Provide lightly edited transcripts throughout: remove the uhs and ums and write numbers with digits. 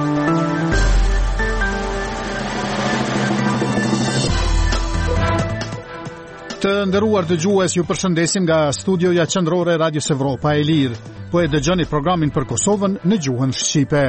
Të nderuar dëgjues, ju përshëndesim nga studioja qendrore e Radios Evropa e Lirë. Po e dëgjoni programin për Kosovën në gjuhën shqipe.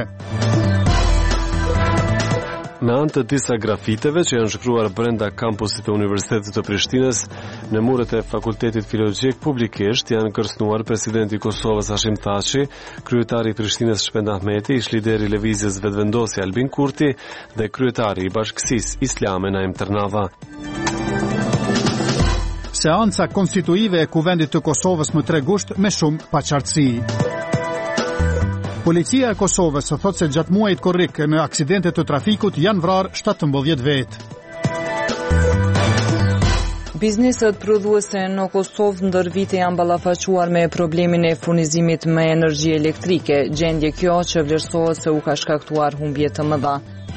Me anë të disa grafiteve që janë shkruar brenda kampusit të Universitetit të Prishtinës, në muret e Fakultetit Filologjik publikisht janë kërcënuar presidenti i Kosovës Hashim Thaçi, kryetari i Prishtinës Shpend Ahmeti, ish lideri i lëvizjes Vetvendosi Albin Kurti dhe kryetari i Bashkësisë Islame Naim Ternava. Seanca konstituive e Kuvendit të Kosovës më 3 gusht me shumë paqartësi. Policia e Kosovës thotë se gjatë muajit korrik në aksidente të trafikut janë vrarë 17 vetë. Bizneset prodhuese në Kosovë ndër vite janë ballafaquar me problemin e furnizimit me energji elektrike, gjendje kjo që vlerësohet se u ka shkaktuar humbje të mëdha.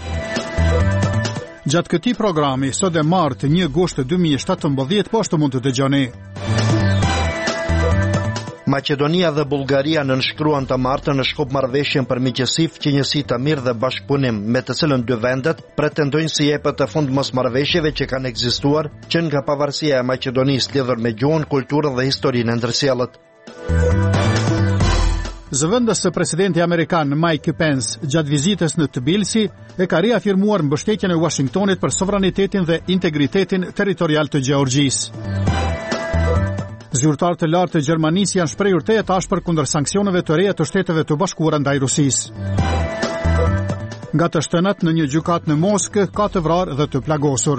Gjatë këtij programi, sot e martë 1 gusht 2017, po ashtu mund të dëgjoni. Maqedonia dhe Bullgaria nënshkruan të martën në shkop marrëveshjen për miqësi, fqinjësi të mirë dhe bashkëpunim, me të cilën dy vendet pretendojnë si jepet të fund mosmarrëveshjeve që kanë ekzistuar që nga pavarësia e Maqedonisë lidhur me gjuhën, kulturën dhe historinë e ndërsjellët. Zëvendës së presidenti amerikan Mike Pence gjatë vizitës në Tbilisi e ka reafirmuar mbështetjen e Washingtonit për sovranitetin dhe integritetin territorial të Gjeorgjisë. Zyrtarët e lartë të Gjermanisë janë shprehur tejet ashpër kundër sanksioneve të reja të Shteteve të Bashkuara ndaj Rusisë. Nga të shtënat në një gjykatë në Moskë ka të vrarë dhe të plagosur.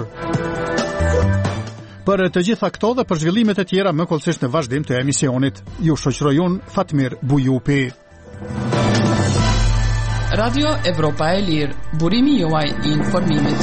Për të gjitha këto dhe për zhvillimet e tjera më kollësisht në vazhdim të emisionit. Ju shoqëroj unë Fatmir Bujupi. Radio Evropa e Lirë, burimi juaj i informimit.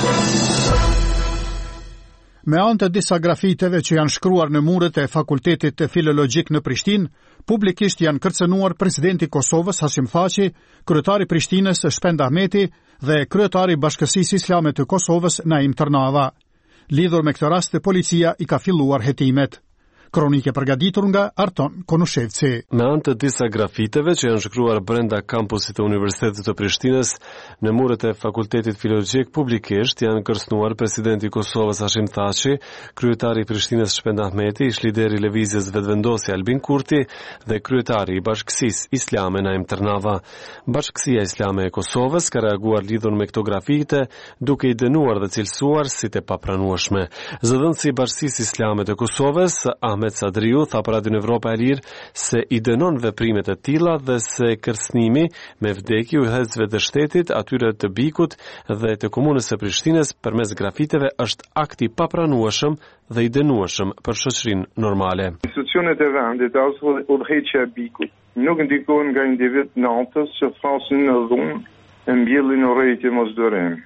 Me anë të disa grafiteve që janë shkruar në muret e Fakultetit Filologjik në Prishtinë, publikisht janë kërcënuar presidenti i Kosovës Hashim Thaçi, kryetari i Prishtinës Shpend Ahmeti dhe kryetari i Bashkësisë Islame të Kosovës Naim Ternava. Lidhur me këtë rast, policia i ka filluar hetimet. Kronike përgatitur nga Arton Konushevci. Me anë të disa grafiteve që janë shkruar brenda kampusit të Universitetit të Prishtinës, në muret e Fakultetit Filologjik publikisht janë kërcënuar presidenti i Kosovës Hashim Thaçi, kryetari i Prishtinës Shpend Ahmeti, ish lideri i lëvizjes Vetvendosi Albin Kurti dhe kryetari i Bashkësisë Islame Naim Ternava. Bashkësia Islame e Kosovës ka reaguar lidhur me këto grafite, duke i dënuar dhe cilësuar si të papranueshme. Zëdhënësi i Bashkësisë Islame të Kosovës, Ahmet Sadriu, tha për Radion Evropa e Lirë se i dënon veprimet e tilla dhe se kërcënimi me vdekje udhëheqësve të shtetit, atyre të Bikut dhe të komunës së Prishtinës përmes grafiteve është akt i papranueshëm dhe i dënueshëm për shoqërinë normale. Institucionet e vendit, as udhëheqja e Bikut, nuk ndikojnë nga individ natës që thasin në dhunë e mbjellin urrejtje mosdorim.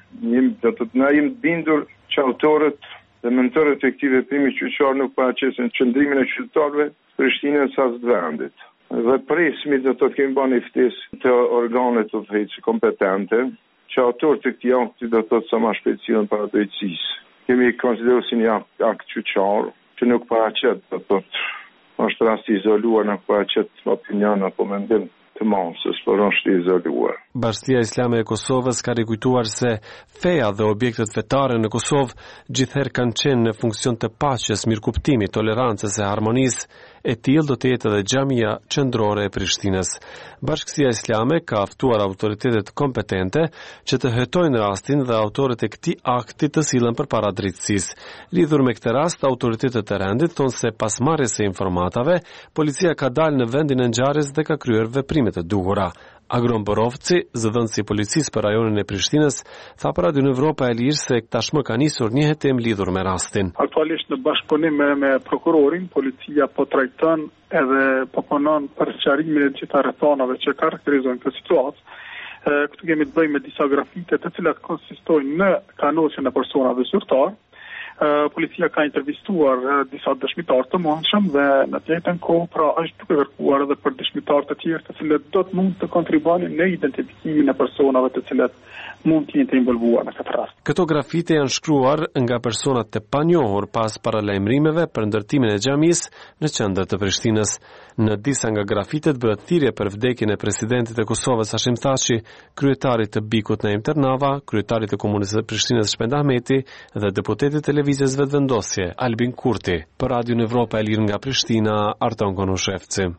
Na jemi bindur që autorët dhe mentorët e këtij veprimi qytetar nuk paraqesin qëndrimin e qytetarëve Prishtinës as të vendit. Dhe presmi do të kemi bani ftesë të organet të udhëheqëse kompetente, që autorët e këtij akti do të thotë sa më shpejt sillen para drejtësisë. Kemi konsideruar si një akt qytetar që nuk paraqet, do të thotë, është rast i izoluar, nuk paraqet opinion apo mendim të masës, por është i izoluar. Bashkia Islame e Kosovës ka rikujtuar se feja dhe objektet fetare në Kosovë gjithherë kanë qenë në funksion të paqes, mirëkuptimit, tolerancës e harmonisë. E tillë do të jetë edhe xhamia qendrore e Prishtinës. Bashkësia Islame ka ftuar autoritetet kompetente që të hetojnë rastin dhe autorët e këtij akti të sillen përpara drejtësisë. Lidhur me këtë rast, autoritetet e rendit thonë se pas marrjes së informatave, policia ka dalë në vendin e ngjarjes dhe ka kryer veprimet e duhura. Agron Borovci, zëdhënësi i policisë për rajonin e Prishtinës, tha për Radion Evropa e Lirë se tashmë ka nisur një hetim lidhur me rastin. Aktualisht në bashkëpunim me prokurorin, policia po trajton edhe po punon për sqarimin e gjitha rrethonave që karakterizojnë këtë situatë. Këtu kemi të bëjmë me disa grafite të cilat konsistojnë në kanosjen e personave zyrtar policia ka intervistuar disa dëshmitar të mëndshëm dhe në të njëjtën kohë pra është duke kërkuar edhe për dëshmitar të tjerë të cilët do të mund të kontribuonin në identifikimin e personave të cilët mund të jenë të involvuar në këtë rast. Këto grafite janë shkruar nga personat të panjohur pas paralajmërimeve për ndërtimin e xhamisë në qendër të Prishtinës. Në disa nga grafitet bëhet thirrje për vdekjen e presidentit të Kosovës Hashim Thaçi, kryetarit të BIK-ut Naim Ternava, kryetarit të Komunës së Prishtinës Shpend Ahmeti dhe deputetit të Lëvizjes Vetëvendosje Albin Kurti. Për Radion Evropa e Lirë nga Prishtina, Arton Konushevci.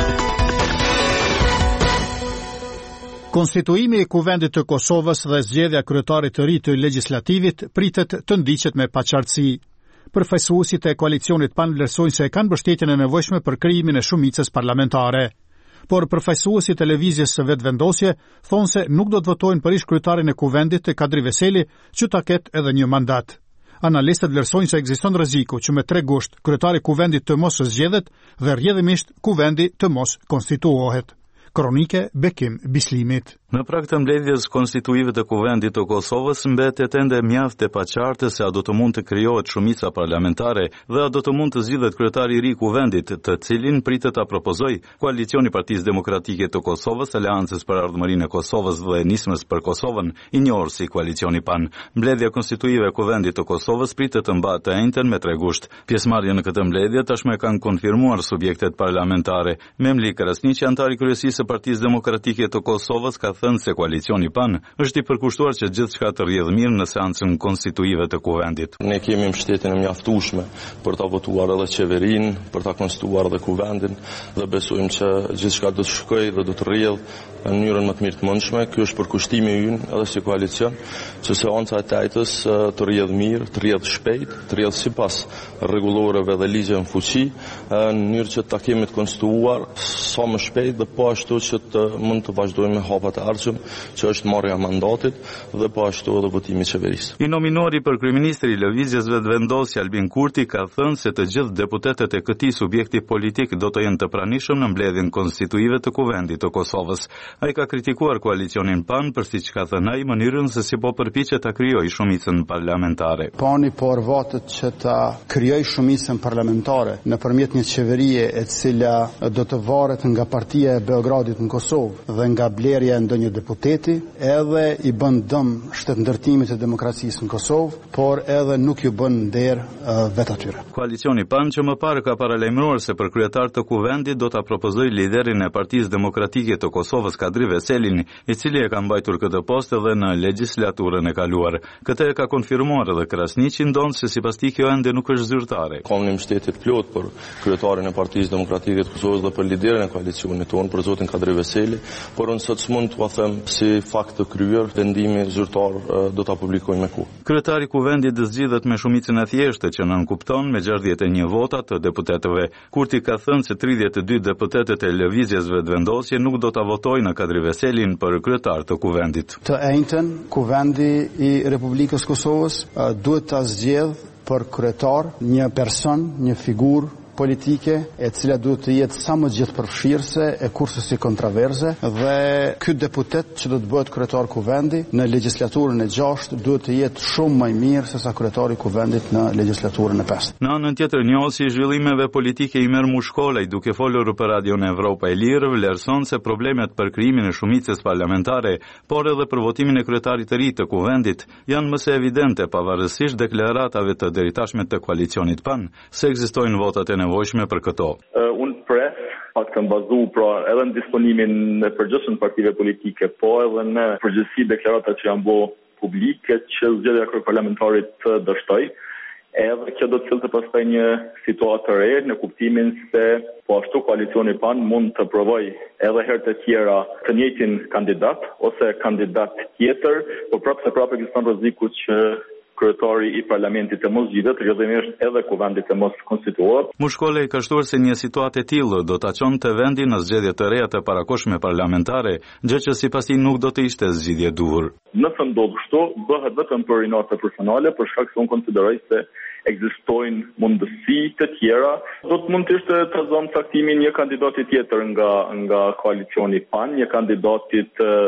Konstituimi i Kuvendit të Kosovës dhe zgjedhja kryetarit të ri të legjislativit pritet të ndiqet me paqartësi. Përfaqësuesit e koalicionit PAN vlerësojnë se kanë mbështetjen e nevojshme për krijimin e shumicës parlamentare. Por përfaqësuesit e Lëvizjes së Vetëvendosje thonë se nuk do të votojnë për ish kryetarin e Kuvendit të Kadri Veseli, që ta ketë edhe një mandat. Analistët vlerësojnë se ekziston rreziku që me 3 gusht kryetari i Kuvendit të mos zgjedhet dhe rrjedhimisht Kuvendi të mos konstituohet. Kronike Bekim Bislimit. Në prag të mbledhjes konstituive të Kuvendit të Kosovës mbetet ende mjaft e paqartë se a do të mund të krijohet shumica parlamentare dhe a do të mund të zgjidhet kryetari i ri i Kuvendit, të cilin pritet ta propozojë koalicioni Partisë Demokratike të Kosovës, Aleancës për Ardhmërinë e Kosovës dhe Nismës për Kosovën, i njohur si koalicioni PAN. Mbledhja konstituive e Kuvendit të Kosovës pritet të mbahet të njëjtën me 3 gusht. Pjesëmarrjen në këtë mbledhje tashmë kanë konfirmuar subjektet parlamentare. Memli Krasniqi, antari i kryesisë së Partisë Demokratike të Kosovës, ka thënë se koalicioni PAN është i përkushtuar që gjithçka të rrjedhë mirë në seancën konstituive të Kuvendit. Ne kemi mbështetjen e mjaftueshme për ta votuar edhe qeverinë, për ta konstituar edhe Kuvendin dhe besojmë që gjithçka do të shkojë dhe do të rrjedhë në mënyrën më të mirë të mundshme. Ky është përkushtimi ynë edhe si koalicion, që seanca e tajtës të rrjedhë mirë, të rrjedhë shpejt, të rrjedhë sipas rregulloreve dhe ligjeve në fuqi, në mënyrë që ta kemi të konstituar sa më shpejt dhe po ashtu që të mund të vazhdojmë me hapat e ardhshëm, që është marrja e mandatit dhe po ashtu edhe votimi i qeverisë. I nominuari për kryeministri i Lëvizjes Vetëvendosje Albin Kurti ka thënë se të gjithë deputetët e këtij subjekti politik do të jenë të pranishëm në mbledhjen konstituive të Kuvendit të Kosovës. Ai ka kritikuar koalicionin PAN për siç ka thënë ai mënyrën se si po përpiqet ta krijojë shumicën parlamentare. PAN-i po arvatet që ta krijojë shumicën parlamentare nëpërmjet një qeverie e cila do të varet nga partia e Beogradit në Kosovë dhe nga blerja e ndonjë deputeti, edhe i bën dëm shtetëndërtimit të demokracisë në Kosovë, por edhe nuk ju bën nder vetë atyre. Koalicioni PAN që më parë ka paralajmëruar se për kryetar të Kuvendit do ta proponojë liderin e Partisë Demokratike të Kosovës Kadri Veselin, i cili e ka mbajtur këtë postë edhe në legjislaturën e kaluar. Këtë e ka konfirmuar edhe Krasniqi, ndonë se sipas tij kjo ende nuk është zyrtare. Kam një mbështetje të plotë për kryetarin e Partisë Demokratike të Kosovës dhe për liderin e koalicionit tonë, për zotin Kadri Veseli, por unë sot s'mund t'ua them si fakt të kryer, vendimi zyrtar do ta publikojmë me kohë. Kryetari i Kuvendit do zgjidhet me shumicën e thjeshtë që nënkupton me 61 vota të deputetëve. Kurti ka thënë se 32 deputetët e Lëvizjes Vetëvendosje nuk do ta votojnë në Kadri Veselin për kryetar të Kuvendit. Të njëjtën, Kuvendi i Republikës Kosovës duhet ta zgjedhë për kryetar një person, një figurë politike e cila duhet të jetë sa më gjithë përfshirëse e kurse si kontroverze, dhe ky deputet që do të bëhet kryetar Kuvendi në legjislaturën e 6 duhet të jetë shumë më i mirë se sa kryetari i Kuvendit në legjislaturën e 5. Në anën tjetër, njohësi i zhvillimeve politike Imer Mushkolaj, duke folur për Radion Evropa e Lirë, vlerëson se problemet për krijimin e shumicës parlamentare, por edhe për votimin e kryetarit të ri të Kuvendit janë më së evidente pavarësisht deklaratave të deritashme të koalicionit PAN se ekzistojnë votat e nevojshme për këto. Unë pres pak të bazu pra edhe në disponimin në përgjithshëm partive politike, po edhe në përgjithësi deklarata që janë bërë publike që zgjedhja kryeparlamentarit të dështoj, edhe kjo do të cilë të pastaj një situatë të re në kuptimin se po ashtu koalicioni PAN mund të provoj edhe herë të tjera të njëjtin kandidat ose kandidat tjetër, por prapë ekziston rreziku që kryetari i parlamentit të mos zgjidhet, rrjedhimisht edhe Kuvendi të mos konstituohet. Mushkolej ka shtuar se një situatë e tillë do ta çonte vendin në zgjedhje të reja të parakohshme parlamentare, gjë që sipas tij nuk do të ishte zgjidhje e duhur. Nëse ndodh kështu, bëhet vetëm për rinate personale, për shkak se unë konsideroj se ekzistojnë mundësi të tjera. Do të mund të ishte të zonë caktimi një kandidati tjetër nga koalicioni PAN, një kandidatit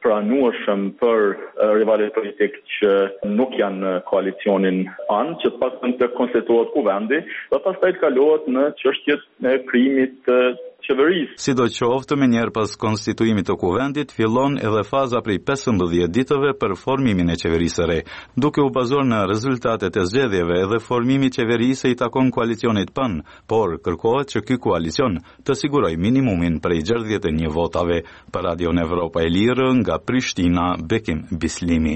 pranueshëm për rivalet politik që nuk janë në koalicionin anë, që pastaj të konsultohet kuvendi dhe pastaj të kalohet në çështjet e krijimit të qeverisë. Sidoqoftë, më njëherë pas konstituimit të kuvendit, fillon edhe faza prej 15 ditëve për formimin e qeverisë së re. Duke u bazuar në rezultatet e zgjedhjeve, edhe formimi i qeverisë i takon koalicionit PAN, por kërkohet që ky koalicion të sigurojë minimumin prej 61 votave. Për Radio Evropa e Lirë, nga Prishtina, Bekim Bislimi.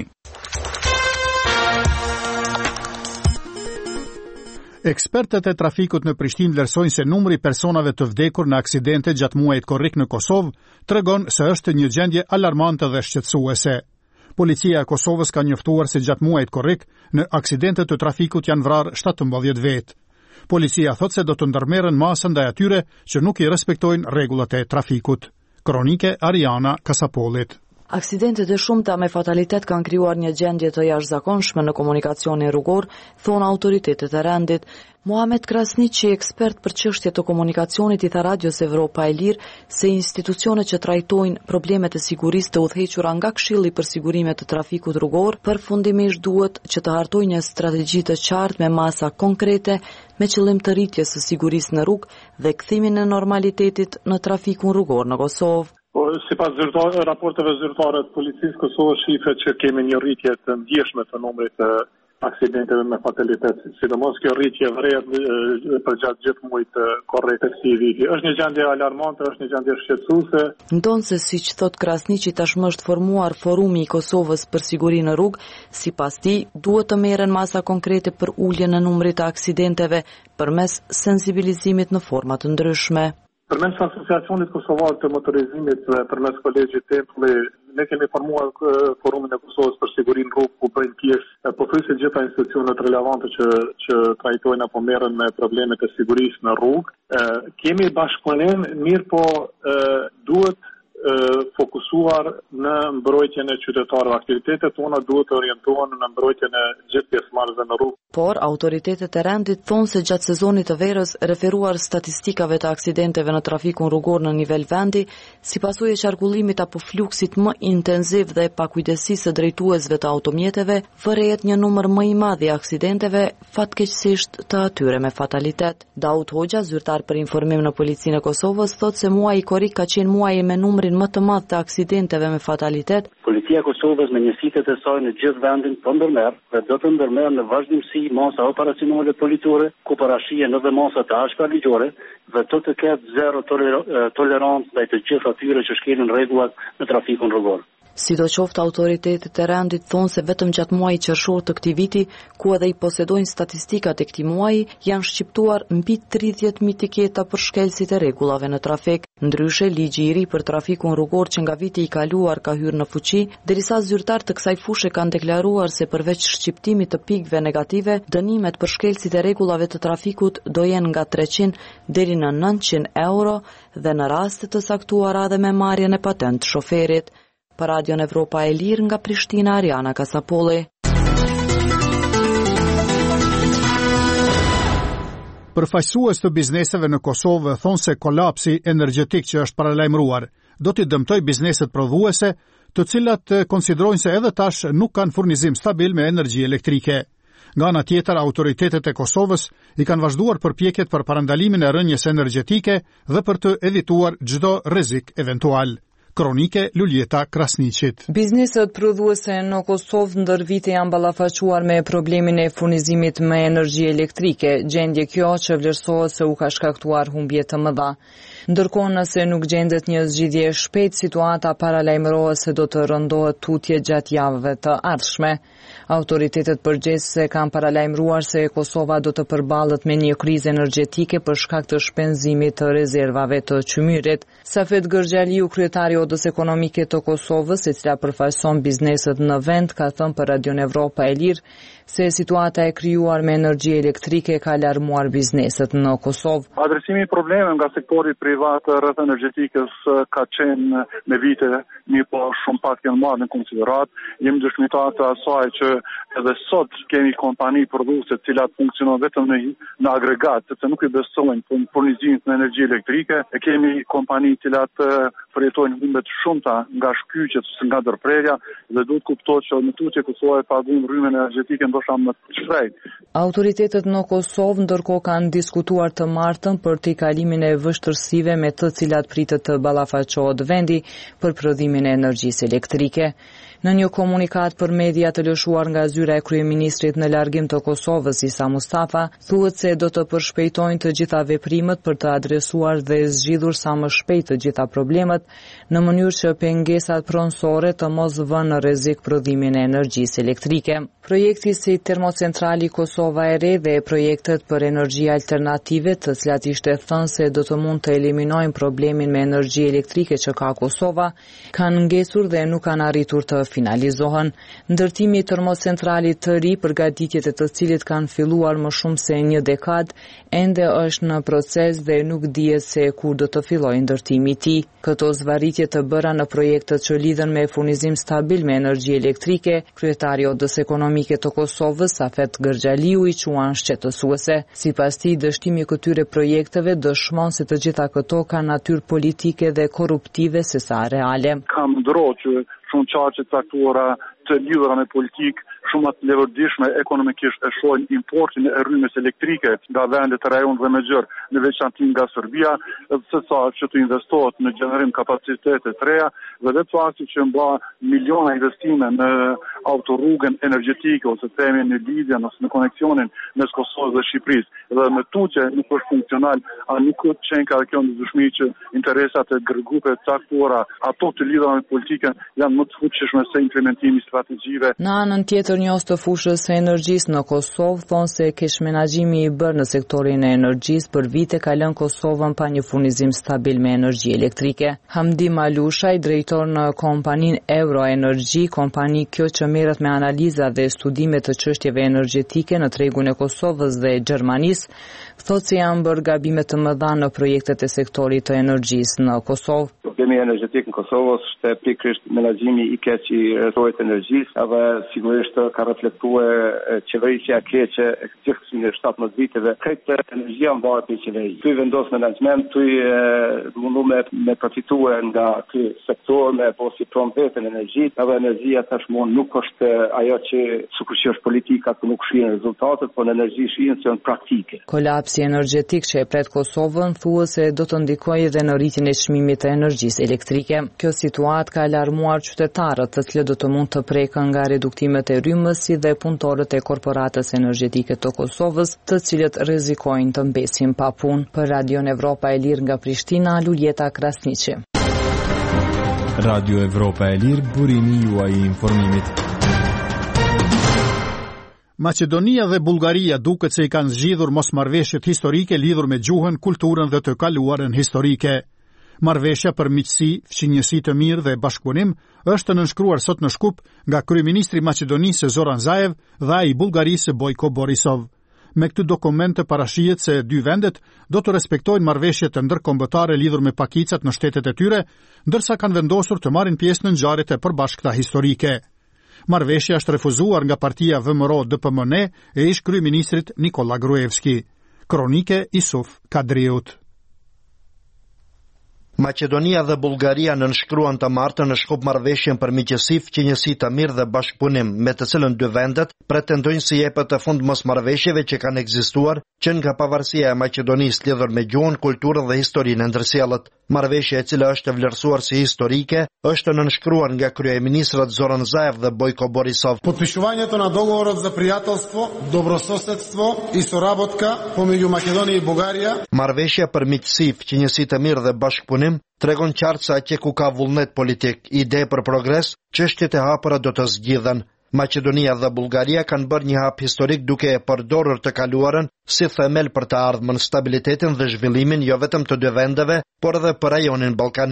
Ekspertët e trafikut në Prishtinë vlerësojnë se numri personave të vdekur në aksidente gjatë muajit korrik në Kosovë tregon se është një gjendje alarmante dhe shqetësuese. Policia e Kosovës ka njoftuar se gjatë muajit korrik në aksidente të trafikut janë vrarë 17 vetë. Policia thot se do të ndërmerren masë ndaj atyre që nuk i respektojnë rregullat e trafikut. Kronike Ariana Kasapolit. Aksidentet e shumta me fatalitet kanë krijuar një gjendje të jashtëzakonshme në komunikacionin rrugor, thonë autoritetet e rendit. Muhamet Krasniqi, ekspert për çështje të komunikacionit, i tha Radios Evropa e Lirë se institucionet që trajtojnë problemet e sigurisë të udhëhequra nga Këshilli për sigurime të trafikut rrugor përfundimisht duhet që të hartojnë një strategji të qartë me masa konkrete me qëllim të rritjes së sigurisë në rrugë dhe kthimin e normalitetit në trafikun rrugor në Kosovë. Sipas raporteve zyrtare të policisë Kosovës shifet që kemi një rritje të ndjeshme të numrit të aksidenteve me fatalitet. Sidomos kjo rritje vret përgjatë gjithë muajit korrik të këtij viti. Është një gjendje alarmante, është një gjendje shqetësuese. Ndonse siç thot Krasniqi, tashmë është formuar Forumi i Kosovës për sigurinë në rrugë, sipas tij duhet të merren masa konkrete për uljen e numrit të aksidenteve përmes sensibilizimit në forma të ndryshme. Përmes Asociacionit Kosovar të Motorizimit dhe përmes kolegjit Tempulli, ne kemi formuar Forumin e Kosovës për sigurinë rrugë, ku bëjnë pjesë pothuajse gjitha institucionet relevante që trajtojnë apo merren me problemet e sigurisë në rrugë. Kemi bashkëpunim, mirë po duhet fokusuar në mbrojtjen e qytetarëve. Aktivitetet tona duhet të orientohen në mbrojtjen e gjithë pjesëmarrësve në rrugë. Por autoritetet e rendit thonë se gjatë sezonit të verës, referuar statistikave të aksidenteve në trafikun rrugor në nivel vendi, si pasojë e qarkullimit apo fluksit më intenziv dhe pakujdesisë së drejtuesve të automjeteve, vërehet një numër më i madh i aksidenteve, fatkeqësisht të atyre me fatalitet. Daud Hoxha, zyrtar për informim në Policinë e Kosovës, thotë se muaji korrik ka qenë muaji me numrin më të madh të aksidenteve me fatalitet. Policia e Kosovës me njësitë e saj në gjithë vendin po ndërmerr dhe do të ndërmerr në vazhdimsi masa operacionale politore, ku parashihen edhe masa të ashpra ligjore dhe të ketë zero tolerancë ndaj të gjithë atyre që shkelin rregullat në trafikun rrugor. Sidoqoftë autoritetet e rendit thonë se vetëm gjatë muajit qershor të këtij viti, ku edhe i posedojnë statistikat e këtij muaji, janë shqiptuar mbi 30.000 tiketa për shkelësit e rregullave në trafik. Ndryshe, ligji i ri për trafikun rrugor që nga viti i kaluar ka hyrë në fuqi, derisa zyrtarët të kësaj fushë kanë deklaruar se përveç shqiptimit të pikëve negative, dënimet për shkelësit e rregullave të trafikut do jenë nga 300 deri në 900 euro dhe në raste të saktuara edhe me marrjen e patent të shoferit. Për Radio Evropa e Lirë, nga Prishtina, Ariana Kasapolli. Përfaqësues të bizneseve në Kosovë thonë se kolapsi energjetik që është paralajmëruar do t'i dëmtojë bizneset prodhuese, të cilat konsiderojnë se edhe tash nuk kanë furnizim stabil me energji elektrike. Nga ana tjetër, autoritetet e Kosovës i kanë vazhduar përpjekjet për parandalimin e rënjes energjetike dhe për të evituar çdo rrezik eventual. Kronike Luljeta Krasniqit. Bizneset prodhuese në Kosovë ndër vite janë ballafaquar me problemin e furnizimit me energji elektrike, gjendje kjo që vlerësohet se u ka shkaktuar humbje të mëdha. Ndërkohë, nëse nuk gjendet një zgjidhje shpejt, situata paralajmërohet se do të rëndohet tutje gjatë javëve të ardhshme. Autoritetet përgjegjëse kanë paralajmëruar se Kosova do të përballet me një krizë energjetike për shkak të shpenzimit të rezervave të qymyrit. Safet Gërgjaliu, kryetari i Odës Ekonomike të Kosovës, e cila përfaqëson bizneset në vend, ka thënë për Radio Evropa e Lirë se situata e krijuar me energji elektrike ka alarmuar bizneset në Kosovë. Adresimi i problemeve nga sektori privat rreth energjetikës ka qenë me vite, po shumë pak janë marrë në konsiderat. Jemi dëshmitar të asaj që edhe sot kemi kompani prodhuese të cilat funksionojnë vetëm në agregat, sepse nuk i besojnë furnizimin në energji elektrike. E kemi kompani të cilat përjetojnë humbe të shumta nga shkyqjet ose nga ndërprerja dhe duhet kuptohet që në tutje Kosova e paguajnë rrymën energjetike ndoshta më të shpejtë. Autoritetet në Kosovë ndërkohë kanë diskutuar të martën për tejkalimin e vështirësive me të cilat pritet të ballafaqohet vendi për prodhimin e energjisë elektrike. Në një komunikat për media të lëshuar nga zyra e kryeministrit në largim të Kosovës, Isa Mustafa, thuhet se do të përshpejtojnë të gjitha veprimet për të adresuar dhe zgjidhur sa më shpejt të gjitha problemet, në mënyrë që pengesat pronësore të mos vënë në rrezik prodhimin e energjisë elektrike. Projekti si termocentrali Kosova e Re dhe projektet për energji alternative, të cilat ishte thënë se do të mund të eliminojnë problemin me energji elektrike që ka Kosova, kanë ngesur dhe nuk kanë arritur të finalizohen. Ndërtimi i termocentralit të ri, përgatitjet e të cilit kanë filluar më shumë se një dekadë, ende është në proces dhe nuk dihet se kur do të fillojë ndërtimi i tij. Këto zvarritje të bëra në projektet që lidhen me furnizim stabil me energji elektrike, kryetari i Odës Ekonomike të Kosovës, Safet Gërxhaliu, i quan shqetësuese. Sipas tij, dështimi i këtyre projekteve dëshmon se të gjitha këto kanë natyrë politike dhe korruptive sesa reale. Kam ndroqë shumë qarqe caktuara të lidhura me politikë shumë të levërdishme ekonomikisht e shohin importin e rrymës elektrike nga vendet e rajonit dhe Mexhor, në veçantë nga Serbia, se sa që të investohet në gjenerim kapacitete të reja dhe vetë fakti që mba miliona investime në autorrugën energjetike ose themi në lidhjen ose në koneksionin mes Kosovës dhe Shqipërisë. Dhe me tutje nuk është funksional, a nuk qenë ka kjo ndëshmi që interesat e grupe caktuara, ato të lidhura me politikën, janë më të fuqishme se implementimi i strategjive. Në anën tjetër, njës të fushës së energjisë në Kosovë thonë se kesh menaxhimi i bërë në sektorin e energjisë për vite ka lënë Kosovën pa një furnizim stabil me energji elektrike. Hamdi Malushaj, drejtor në kompaninë Euroenergy, kompani kjo që merret me analiza dhe studime të çështjeve energjetike në tregun e Kosovës dhe Gjermanisë, thotë se janë bërë gabime të mëdha në projektet e sektorit të energjisë në Kosovë. Problemi energjetik në Kosovë është pikërisht menaxhimi i keq i rrethorit energjisë, edhe sigurisht ka reflektuar qeverisja e keqe e gjithë në 17 viteve. Këtë energjia mbahet në qeveri. Ty vendos menaxhment, ty mundu me përfituar nga ky sektor me posi pron vetën energji, edhe energjia tashmon nuk është ajo që sikur që është politika që nuk shihen rezultatet, por në energji shihen që janë praktike. Kolapsi energjetik që e pret Kosovën thuhet se do të ndikojë edhe në rritjen e çmimit të energjisë elektrike. Kjo situatë ka alarmuar qytetarët, të cilët do të mund të prekën nga reduktimet e rrymës si dhe punëtorët e korporatës energjetike të Kosovës, të cilët rrezikojnë të mbesin pa punë. Për Radion Evropa e Lirë nga Prishtina, Luljeta Krasniqi. Radio Evropa e Lirë, burimi juaj i informimit. Maqedonia dhe Bullgaria duket se i kanë zgjidhur mosmarrveshjet historike lidhur me gjuhën, kulturën dhe të kaluarën historike. Marrveshja për miqësi, fqinjësi të mirë dhe bashkëpunim është nënshkruar sot në Shkup nga kryeministri i Maqedonisë Zoran Zaev dhe ai i Bullgarisë Bojko Borisov. Me këtë dokument parashihet se dy vendet do të respektojnë marrveshjet e ndërkombëtare lidhur me pakicat në shtetet e tyre, ndërsa kanë vendosur të marrin pjesë në ngjarjet e përbashkëta historike. Marrveshja është refuzuar nga partia VMRO-DPMN e ish kryeministrit Nikola Gruevski. Kronike Isuf Kadriut. Maqedonia dhe Bullgaria nënshkruan të martën në Shkup marrëveshjen për miqësi, fqinjësi të mirë dhe bashkëpunim, me të cilën dy vendet pretendojnë si jepet të fund mosmarrveshjeve që kanë ekzistuar që nga pavarësia e Maqedonisë lidhur me gjuhën, kulturën dhe historinë e ndërsjellët. Marrëveshja e cila është vlerësuar si historike është nënshkruar nga kryeministrat Zoran Zaev dhe Bojko Borisov. Подпишувањето на договорот за пријателство, добрососедство и соработка помеѓу Македонија и Бугарија. Marrëveshja për miqësi, fqinjësi të mirë dhe bashkëpunim tregon qartë se atje ku ka vullnet politik, ide për progres, çështjet e hapura do të zgjidhen. Maqedonia dhe Bullgaria kanë bërë një hap historik duke e përdorur të kaluarën si themel për të ardhmen, stabilitetin dhe zhvillimin jo vetëm të dy vendeve, por edhe për rajonin ballkanik.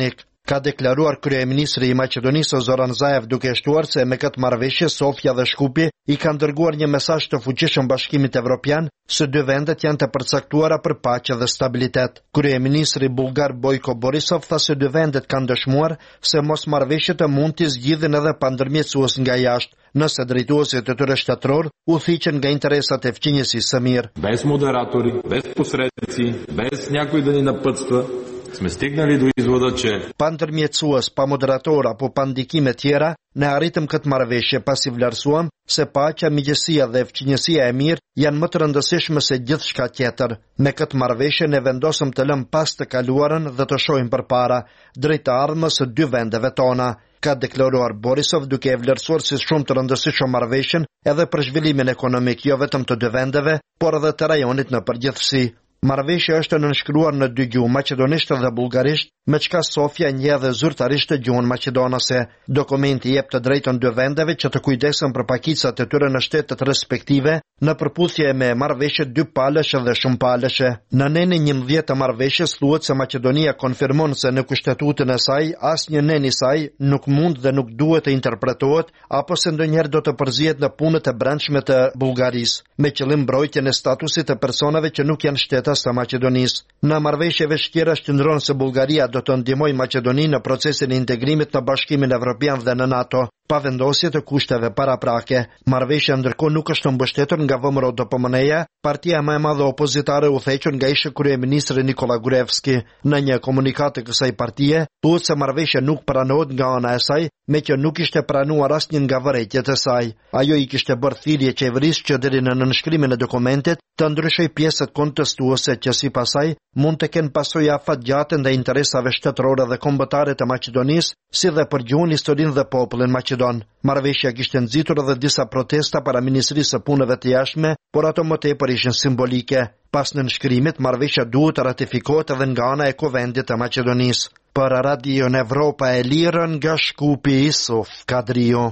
ka deklaruar kryeministri i Maqedonisë Zoran Zaev, duke shtuar se me këtë marrëveshje Sofia dhe Shkupi i kanë dërguar një mesazh të fuqishëm Bashkimit Evropian se dy vendet janë të përcaktuara për paqe dhe stabilitet. Kryeministri bullgar Bojko Borisov tha se dy vendet kanë dëshmuar se mosmarrëveshjet mund të zgjidhen edhe pa ndërmjetësues nga jashtë, nëse drejtuesit e tyre shtatoror udhëhiqen nga interesat e fqinjësisë së mirë. Без модератори, без посредници, без някой да ни напътства, сме стигнали до извода, че pa ndërmjetësues, pa moderator apo pa ndikime tjera, ne arritëm këtë marrëveshje pasi vlerësuam se paqja, miqësia dhe fqinjësia e mirë janë më të rëndësishme se gjithçka tjetër. Me këtë marrëveshje ne vendosëm të lëm pas të kaluarën dhe të shohim përpara, drejt të ardhmës së dy vendeve tona, ka deklaruar Borisov, duke e vlerësuar si shumë të rëndësishme marrëveshjen edhe për zhvillimin ekonomik jo vetëm të dy vendeve, por edhe të rajonit në përgjithësi. Marrëveshja është nënshkruar në dy gjuhë, maqedonisht dhe bullgarisht, me çka Sofia njeh dhe zyrtarisht gjuhën maqedonase. Dokumenti jep të drejtën dy vendeve që të kujdesen për pakicat e tyre në shtetet respektive, në përputhje me marrëveshjet dy palëshe dhe shumë palëshe. Në nenin 11 të marrëveshjes thuhet se Maqedonia konfirmon se në kushtetutën e saj asnjë nen i saj nuk mund dhe nuk duhet të interpretohet apo se ndonjëherë do të përzihet në punët e brendshme të Bullgarisë, me qëllim mbrojtjen e statusit të personave që nuk janë shtetas të Maqedonisë. Në marrëveshjeve shkjera shqyrton se Bullgaria do të ndihmojë Maqedoninë në procesin e integrimit në Bashkimin Evropian dhe në NATO, pa vendosje të kushteve paraprake. Marrëveshja ndërkohë nuk është mbështetur nga VMRO DPMNE-ja, partia më e madhe opozitare udhëhequr nga ish kryeministri Nikola Gruevski. Në një komunikat të kësaj partie, thuhet se marrëveshja nuk pranohet nga ana e saj, me që nuk ishte pranuar asnjë nga vërejtjet e saj. Ajo i kishte bërë thirrje qeverisë që deri në nënshkrimin e dokumentit të ndryshoj pjesët kontestuese që sipas saj mund të kenë pasoja afatgjate ndaj interesave shtetërore dhe kombëtare të Maqedonisë, si dhe për gjuhën, historinë dhe popullin maqedon. Marrëveshja kishte nxitur edhe disa protesta para Ministrisë së Punëve të Jashtme, por ato më tepër ishin simbolike. Pas nënshkrimit, marrëveshja duhet të ratifikohet edhe nga ana e Kuvendit të Maqedonisë. Për Radio Evropa e Lirë nga Shkupi, Isuf Kadrio.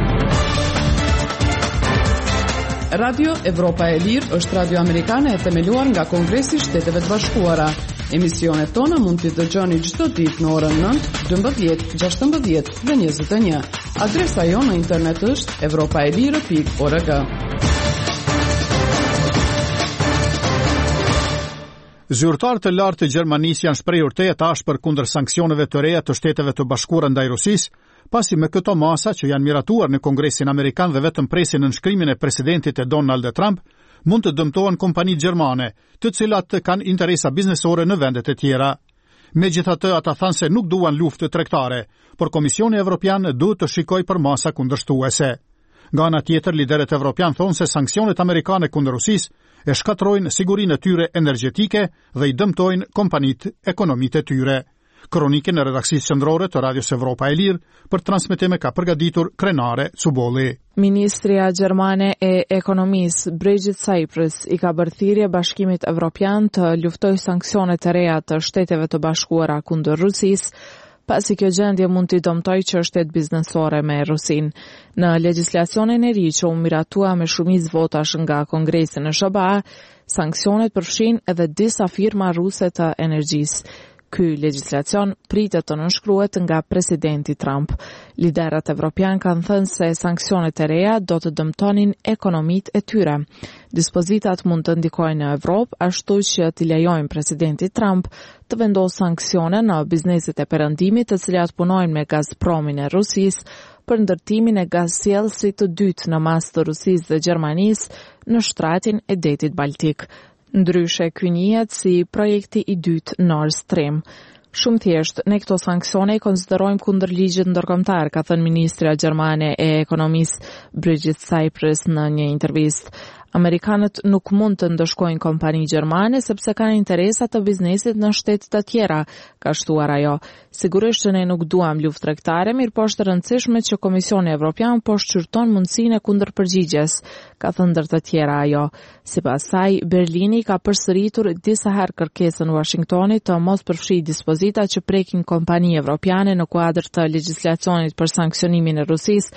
Radio Evropa e Lirë është radio amerikane e themeluar nga Kongresi i Shteteve të Bashkuara. Emisionet tona mund t'i dëgjoni çdo ditë në orën 9, 12, 16 dhe 21. Adresa jonë në internet është europaelire.org. Zyrtarët e lartë të Gjermanisë janë shprehur tetë ashpër kundër sanksioneve të reja të Shteteve të Bashkuara ndaj Rusisë, pasi me këto masa që janë miratuar në Kongresin Amerikan dhe vetëm presin nënshkrimin e presidentit e Donald Trump, mund të dëmtohen kompanitë gjermane, të cilat kanë interesa biznesore në vendet e tjera. Megjithatë, ata thanë se nuk duan luftë tregtare, por Komisioni Evropian duhet të shikojë për masa kundërshtuese. Nga ana tjetër, liderët evropian thonë se sanksionet amerikane kundër Rusisë e shkatrojnë sigurinë e tyre energjetike dhe i dëmtojnë kompanitë ekonomike të tyre. Kronikën e redaksisë qendrore të Radios Evropa e Lirë për transmetim ka përgatitur Krenare Cubolli. Ministria Gjermane e Ekonomisë Brigitte Cyprus i ka bërë thirrje Bashkimit Evropian të luftojë sanksionet e reja të Shteteve të Bashkuara kundër Rusisë, pasi kjo gjendje mund t'i dëmtojë çështjet biznesore me Rusinë. Në legjislacionin e ri që u miratua me shumicë votash nga Kongresi në SBA, sanksionet përfshin edhe disa firma ruse të energjisë. Ky legjislacion pritet të nënshkruhet nga presidenti Trump. Liderët evropian kanë thënë se sanksionet e reja do të dëmtonin ekonomitë e tyre. Dispozitat mund të ndikojnë në Evropë, ashtu që t'i lejojnë presidentit Trump të vendosë sanksione në bizneset e perëndimit të cilat punojnë me Gazpromin e Rusisë për ndërtimin e gazsjellësit të dytë në mas të Rusisë dhe Gjermanisë në shtratin e detit Baltik. Ndryshe ky njihet si projekti i dytë Nord Stream. Shumë thjesht, ne këto sanksione i konsiderojmë kundër ligjit ndërkombëtar, ka thënë ministra gjermane e ekonomisë Brigitte Cyprus në një intervistë. Amerikanët nuk mund të ndëshkojnë kompani gjermane sepse kanë interesa të biznesit në shtete të tjera, ka shtuar ajo. Sigurisht që ne nuk duam luftë tregtare, mirë po është e rëndësishme që Komisioni Evropian po shqyrton mundësinë e kundërpërgjigjes, ka thënë ndër të tjera ajo. Sipas saj, Berlini ka përsëritur disa herë kërkesën Washingtonit të mos përfshijë dispozita që prekin kompani evropiane në kuadër të legjislacionit për sanksionimin e Rusisë,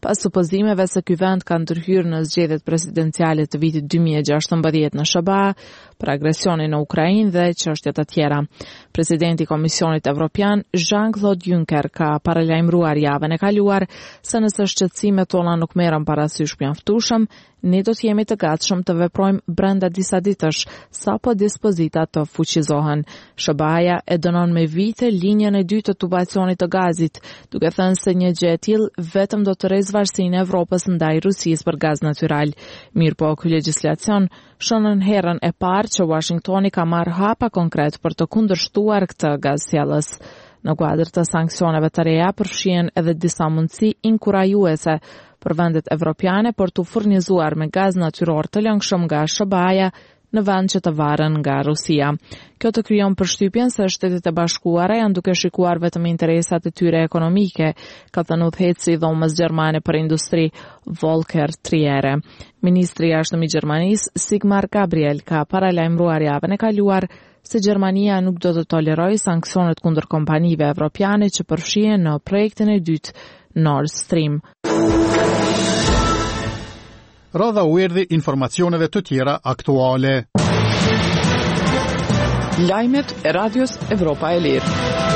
pas supozimeve se ky vend ka ndërhyrë në zgjedhjet presidenciale të vitit 2016 në SBA për agresionin në Ukrainë dhe çështjet të tjera. Presidenti i Komisionit Evropian, Jean-Claude Juncker, ka paralajmëruar javën e kaluar se nëse shqetësimet tona nuk merren parasysh mjaftueshëm, ne do të jemi të gatshëm të veprojmë brenda disa ditësh, sapo dispozitat të fuqizohen. SBA e dënon me vite linjën e dytë të tubacionit të gazit, duke thënë se një gjë e tillë vetëm do të rrezë varësinë e Evropës ndaj Rusisë për gaz natyral. Mirëpo ky legjislacion shënon herën e parë që Washingtoni ka marrë hapa konkret për të kundërshtuar këtë gazsjellës. Në kuadër të sanksioneve të reja përfshihen edhe disa mundësi inkurajuese për vendet evropiane për të furnizuar me gaz natyror të lëngshëm nga SBA në vend që të varen nga Rusia. Kjo të krijon përshtypjen se Shtetet e Bashkuara janë duke shikuar vetëm interesat e tyre ekonomike, ka thënë udhëheqësi i dhomës gjermane për industri Volker Triere. Ministri i jashtëm i Gjermanisë, Sigmar Gabriel, ka paralajmëruar javën e kaluar se Gjermania nuk do të tolerojë sanksionet kundër kompanive evropiane që përfshihen në projektin e dytë Nord Stream. Radha u erdhi informacioneve të tjera aktuale. Lajmet e Radios Evropa e Lirë.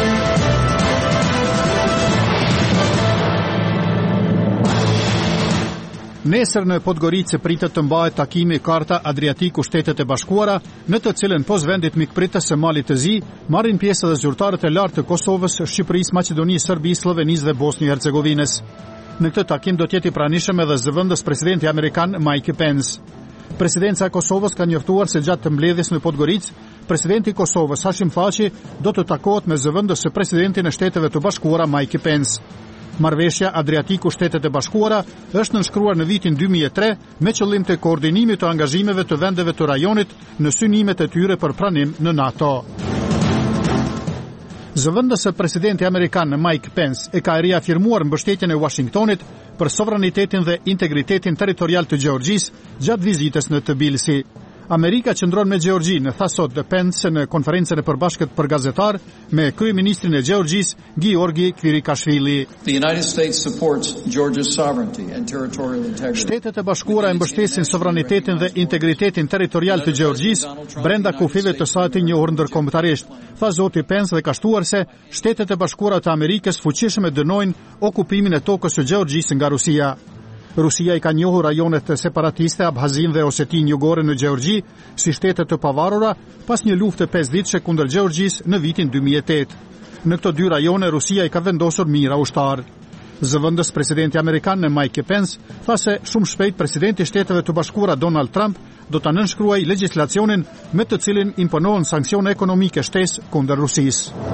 Nesër në Podgoricë pritet të mbahet takimi Karta Adriatiku Shtetet e Bashkuara, në të cilën pos vendit mikpritës së Malit të Zi, marrin pjesë edhe zyrtarët e lartë të Kosovës, Shqipërisë, Maqedonisë, Serbisë, Slovenisë dhe Bosnjë-Hercegovinës. Në këtë takim do të jetë i pranishëm edhe zëvendës presidenti amerikan Mike Pence. Presidenca e Kosovës ka njoftuar se gjatë të mbledhjes në Podgoricë, presidenti i Kosovës Hashim Thaçi do të takohet me zëvendës së presidentin e Shteteve të Bashkuara Mike Pence. Marrëveshja Adriatiku Shtetet e Bashkuara është nënshkruar në vitin 2003 me qëllim të koordinimit të angazhimeve të vendeve të rajonit në synimet e tyre për pranim në NATO. Zëvendës së presidenti amerikan Mike Pence e ka riafirmuar mbështetjen e Washingtonit për sovranitetin dhe integritetin territorial të Gjeorgjisë gjatë vizitës në Tbilisi. Amerika qëndron me Gjeorgjinë, tha sot Pence në konferencën e përbashkët për gazetar me kryeministrin e Gjeorgjisë, Giorgi Kvirikashvili. The United States supports Georgia's sovereignty and territorial integrity. Shtetet e Bashkuara e mbështesin sovranitetin dhe integritetin territorial të Gjeorgjisë brenda kufive të saj të njohur ndërkombëtarisht, tha zoti Pence dhe ka shtuar se Shtetet e Bashkuara të Amerikës fuqishëm e dënojnë okupimin e tokës së Gjeorgjisë nga Rusia. Rusia i ka njohur rajonet separatiste Abhazin dhe Osetin Jugore në Gjeorgji si shtete të pavarura pas një lufte 5 ditëshe kundër Gjeorgjisë në vitin 2008. Në këto dy rajone Rusia i ka vendosur mira ushtar. Zëvendës presidenti amerikan Mike Pence tha se shumë shpejt presidenti i Shteteve të Bashkuara Donald Trump do ta nënshkruajë legjislacionin me të cilin imponohen sanksione ekonomike shtesë kundër Rusisë.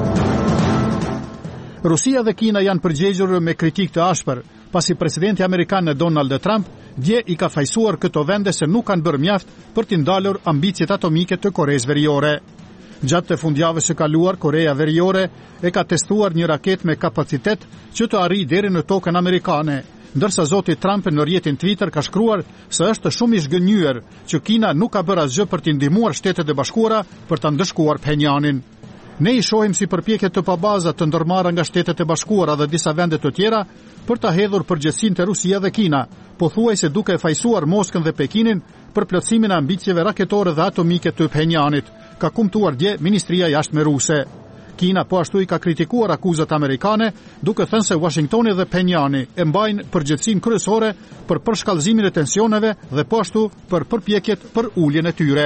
Rusia dhe Kina janë përgjegjur me kritikë të ashpër, pasi presidenti amerikan Donald Trump dje i ka fajsuar këto vende se nuk kanë bërë mjaft për t'i ndalur ambicjet atomike të Koreas Veriore. Gjatë të fundjavës së kaluar, Korea Veriore e ka testuar një raket me kapacitet që të arrijë deri në tokën amerikane, ndërsa zoti Trump në rrjetin Twitter ka shkruar se është shumë i zgënjur që Kina nuk ka bërë asgjë për t'i ndihmuar Shtetet e Bashkuara për ta ndëshkuar Pjongjanin. Ne i shohim si përpjekje të pabazat të ndërmarra nga Shtetet e Bashkuara dhe disa vende të tjera për ta hedhur përgjegjësinë te Rusia dhe Kina, pothuajse duke fajsuar Moskën dhe Pekinin për plotësimin e ambicieve raketore dhe atomike të Pjongjanit, ka kumtuar dje Ministria e Jashtme ruse. Kina po ashtu i ka kritikuar akuzat amerikane, duke thënë se Washingtoni dhe Pjongjani e mbajnë përgjegjësinë kryesore për përshkallëzimin e tensioneve dhe po ashtu për përpjekjet për uljen e tyre.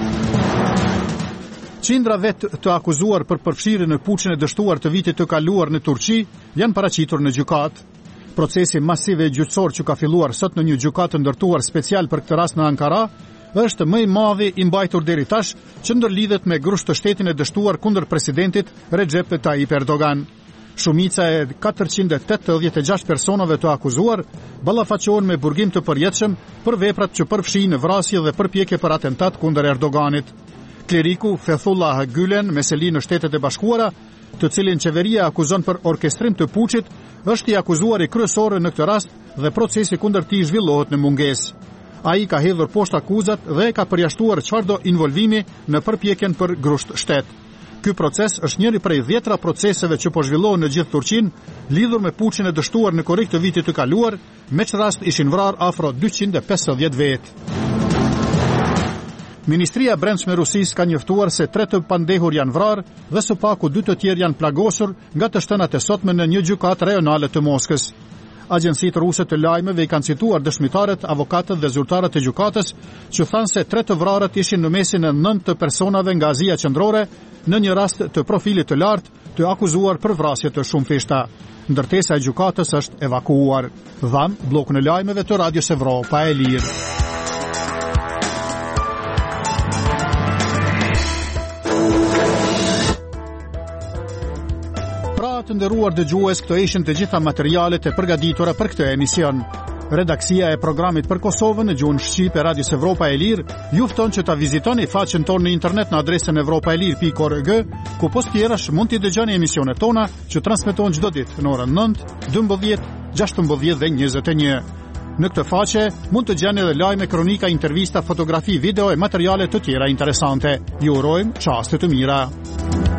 Qindra vetë të akuzuar për përfshirje në puçin e dështuar të vitit të kaluar në Turqi janë paraqitur në gjykatë. Procesi masiv i gjyqësor që ka filluar sot në një gjykatë ndërtuar special për këtë rast në Ankara është më i madhi i mbajtur deri tash që ndërlidhet me grusht të shtetin e dështuar kundër presidentit Recep Tayyip Erdogan. Shumica e 486 personave të akuzuar ballafaqohen me burgim të përjetshëm për veprat që përfshin vrasje dhe përpjekje për atentat kundër Erdoganit. Kleriku Fethullah Gülen, meseli në Shtetet e Bashkuara, të cilin qeveria akuzon për orkestrim të puçit, është i akuzuar i kryesor në këtë rast dhe procesi kundër tij zhvillohet në mungesë. Ai ka hedhur poshtë akuzat dhe ka përjashtuar çfarëdo involvimi në përpjekjen për grusht shtet. Ky proces është njëri prej 10 proceseve që po zhvillohen në gjithë Turqinë, lidhur me puçin e dështuar në korrik të vitit të kaluar, me që rast ishin vrarë afro 250 vetë. Ministria e Brendshme e Rusisë ka njoftuar se 3 të pandehur janë vrarë dhe së paku 2 të tjerë janë plagosur nga të shtënat e sotme në një gjykatë rajonale të Moskës. Agjencitë ruse të lajmeve i kanë cituar dëshmitarët, avokatët dhe zyrtarët e gjykatës që thanë se 3 të vrarët ishin në mesin e 9 të personave nga Azia Qendrore në një rast të profilit të lartë të akuzuar për vrasje të shumëfishta. Ndërtesa e gjykatës është evakuuar. Dhan bllokun e lajmeve të Radios Evropa e Lirë. Të nderuar dëgjues, këto ishin të gjitha materialet e përgatitura për këtë emision. Redaksia e programit për Kosovën në gjuhën shqipe Radios Evropa e Lirë ju fton që ta vizitoni faqen tonë në internet në adresën evropaelir.org, ku post tjerash mund t'i dëgjoni emisionet tona që transmetohen çdo ditë në orën 9, 12, 16 dhe 21. Në këtë faqe mund të gjeni edhe lajme, kronika, intervista, fotografi, video e materiale të tjera interesante. Ju urojmë çaste të mira.